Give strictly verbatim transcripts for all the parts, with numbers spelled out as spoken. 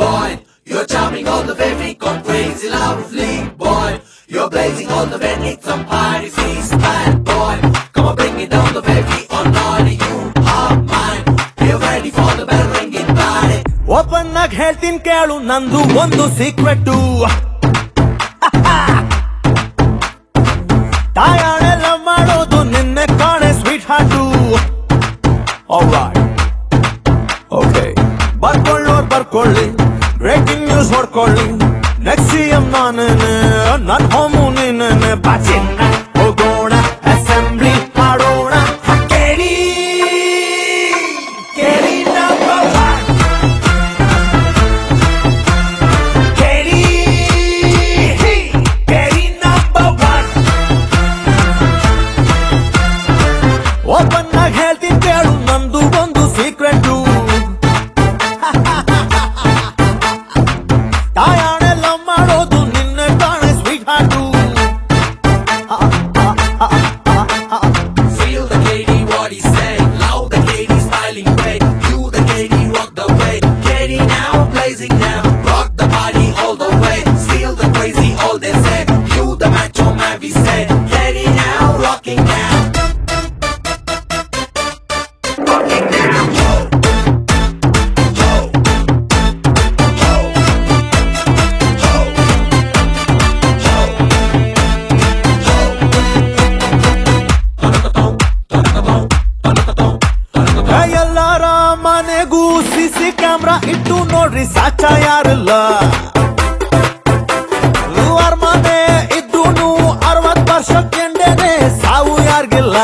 boy. You're charming all the way, we gone crazy, lovely boy. You're blazing all the way, need some party, feast, bad boy. Come on, bring it down the way, we all naughty, you are mine. We're ready for the bell ringing party. Open ಆಗಿ ಹೇಳ್ತೀನಿ ಕೇಳು ನಂದು ಒಂದು secret. ತಾಯಾಣೆಲ್ಲ ಮಾಡೋದು ನಿನ್ನೆ ಕಾಣೆ sweet heart. Alright okay ಬರ್ಕೊಳ್ಳೋರ್ ಬರ್ಕೊಳ್ಳಿ, ಬ್ರೇಕಿಂಗ್ ನ್ಯೂಸ್ ಹೊಡ್ಕೊಳ್ಳಿ. ನೆಕ್ಸ್ಟ್ ಸಿ ಎಂ ನಾನೇನೆ, ನನ್ ಹೋಮು ನೀನೇನೆ. ಬಾಚಿನ್ನ ಹೋಗೋಣ, ಅಸೆಂಬ್ಲಿ ಮಾಡೋಣ. ಕೇಳಿ ಕೇಳಿ ನಂಬರ್ ಒನ್, ಕೇಳಿ ಕೇಳಿ ನಂಬರ್ ಒನ್. ಓಪನ್ ಆಗಿ ಹೇಳ್ತೀನಿ ಕೇಳು ನಂದು ಒಂದು ಸೀಕ್ರೆಟು. ತಾಯಾಣೆಲ್ಲ ಮಾಡೋದು ನಿನ್ನೆ ಕಾಣೆ sweet heart. Feel the K D what he say, loud the K D smiling great. You the K D rock the way, K D now blazing now, rock the party all the way. Feel the crazy all they say, you the macho man we say, K D now rocking now. Rocking now. ಎಲ್ಲಾರ ಮನೆಗೂ CC camera ಇಟ್ಟು ನೋಡ್ರಿ, ಸಾಚ ಯಾರಿಲ್ಲ. ಅರಮನೆ ಇದ್ದೂನು ಅರವತ್ ವರ್ಷಕ್ಕೆಂಡೇನೆ ಸಾವು ಯಾರಿಗಿಲ್ಲ.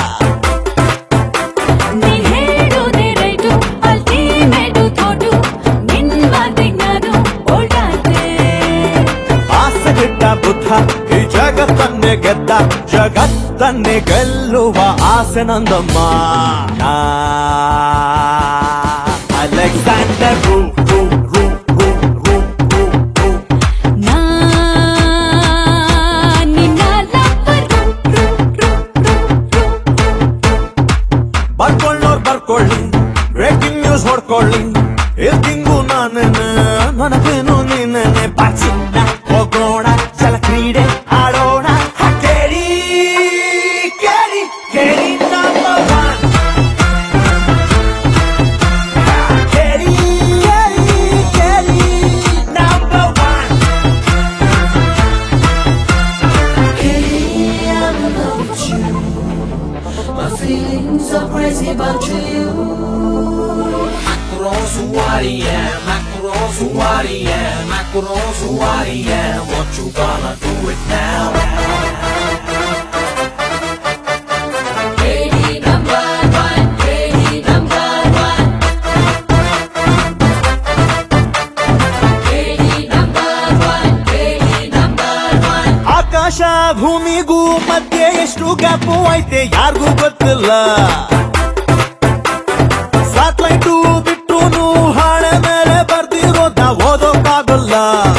ಆಸೆ ಬಿಟ್ಟ ಬುದ್ಧ ಈ ಜಗತ್ತನ್ನೇ ಗೆದ್ದ, ಜಗತ್ತನ್ನೇ ಗೆಲ್ಲುವ ಆಸೆ ನಂದಮ್ಮ. ಅಲೆಕ್ಸಾಂಡರ್ ರೂ ರೂ ರೂ ರೂ ರೂ ರೂ ರೂ. ಬರ್ಕೊಳ್ಳೋರ್ ಬರ್ಕೊಳ್ಳಿ, ಬ್ರೇಕಿಂಗ್ ನ್ಯೂಸ್ ಹೊಡ್ಕೊಳ್ಳಿ. ಇರ್ತಿಂಗು ನಾನೇನೆ, ನನಗೇನು ನೀನೇನೆ. ಬಾಚಿನ್ನ ಹೋಗೋಣ, ಜಲ ಕ್ರೀಡೆ ಆಡೋಣ. ಕೇಳಿ ಕೇಳಿ ಕೇಳಿ ನಂಬರ್ ಒನ್, ಕೇಳಿ ಕೇಳಿ ಕೇಳಿ number one. I'm in love with you. My feelings are crazy about you. Macro Suwaria, Macro Suwaria, Macro Suwaria. What you gonna do it now? K D number one, K D number one. K D number one, K D number one. ಆಕಾಶ ಭೂಮಿಗೂ ಮಧ್ಯೆ ಎಷ್ಟು gap ಐತೆ ಯಾರಿಗೂ ಗೊತ್ತಿಲ್ಲ. Satellite ಬಿಟ್ಟೂನು ಹಾಳೆ ಮೇಲೆ ಬರ್ದಿರೋದ ಓದೋಕ್ಕಾಗಲ್ಲ.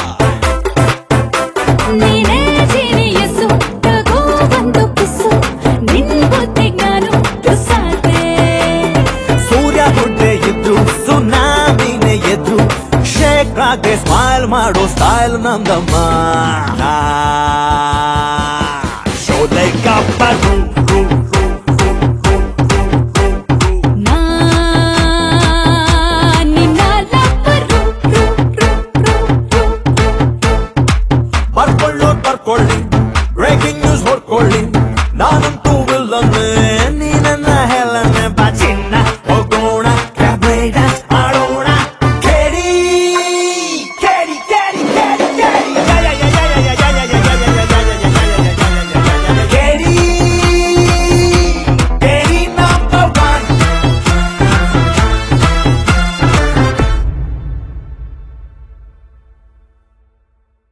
ಸೂರ್ಯ ಹುಡ್ಡೆ ಇದ್ರು ಸುನಾಮಿನೇ ಎದ್ರು, ಶೇಖಾಗೆ ಸ್ಮೈಲ್ ಮಾಡೋ ಸ್ಟೈಲ್ ನಂದಮ್ಮ. ಶೋಲೆ ಕಪ್ಪರು ಬರ್ಕೊಳ್ಳೋರ್ ಬರ್ಕೊಳ್ಳಿ, ಬ್ರೇಕಿಂಗ್ ನ್ಯೂಸ್ ಹೊಡ್ಕೊಳ್ಳಿ. ನಾನಂತ